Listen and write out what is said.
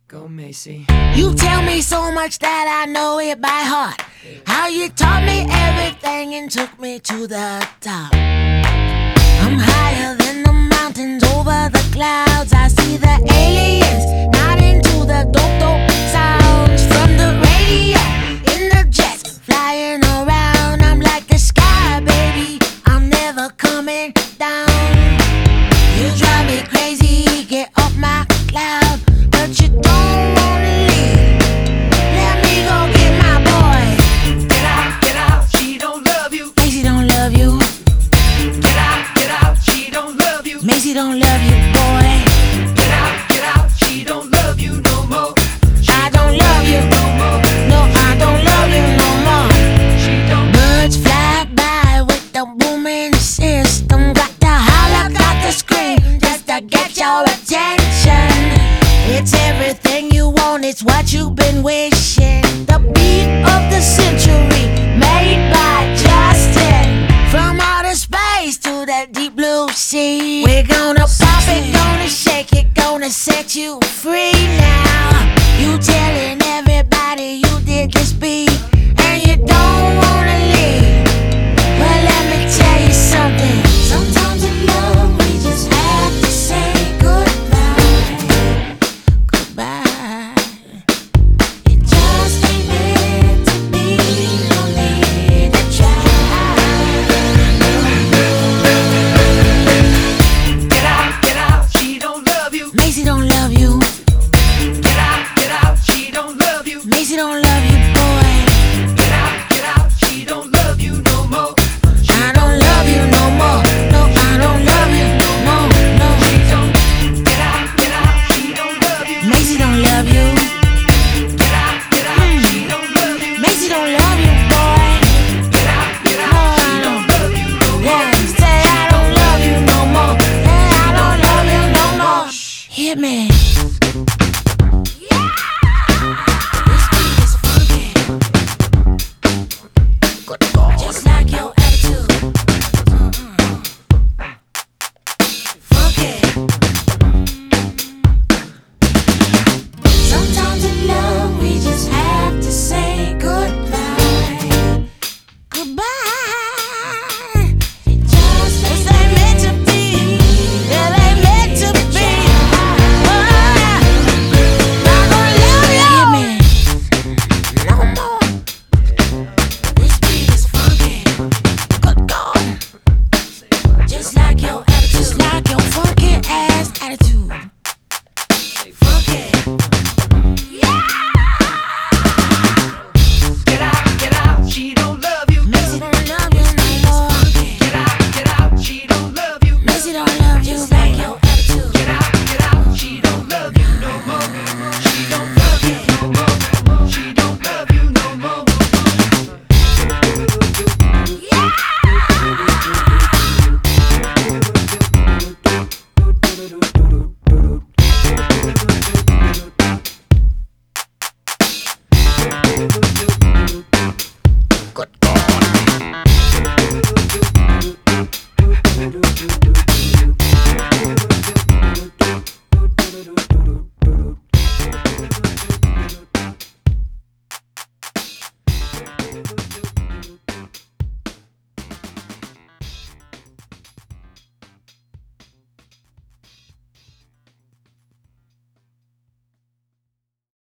Go, Macy. You tell me so much that I know it by heart. How you taught me everything and took me to the top. I'm higher than the mountains, over the clouds. I see the aliens, not into the dope sounds. From the radio, in the jets, flying around. I'm like the sky, baby, I'm never coming down. You drive me crazy, get off my cloud, but you don't wanna leave. Let me go get my boy. Get out, she don't love you. Macy don't love you. Get out, she don't love you. Macy don't love you, boy. Get out, she don't love you no more. I don't love you no more. No, I don't love you no more. She don't. Birds fly by with the booming system. Got to holler, got to scream, just to get your attention. It's everything you want, it's what you've been wishing. The beat of the century, made by Justin. From outer space to the deep blue sea, we're gonna pop it, gonna shake it, gonna set you free now. You telling everybody you did this beat, and you don't wanna leave. Well, let me tell you something. Sometimes in love we just have to say goodbye. Goodbye. It just ain't meant to be. No need to try. Get out, she don't love you. Macy don't love you. Get out, she don't love you. Macy don't love you, boy. Get out, she don't love you no more. I don't love you no more. No, I don't love you. No, no. She don't. Get out, she don't love you. Macy don't love you. Get out, she don't love you. Macy don't love you, boy. Get out, she don't love you no more. Yeah, say I don't love you no more. Yeah, I don't love you no more. Hit me.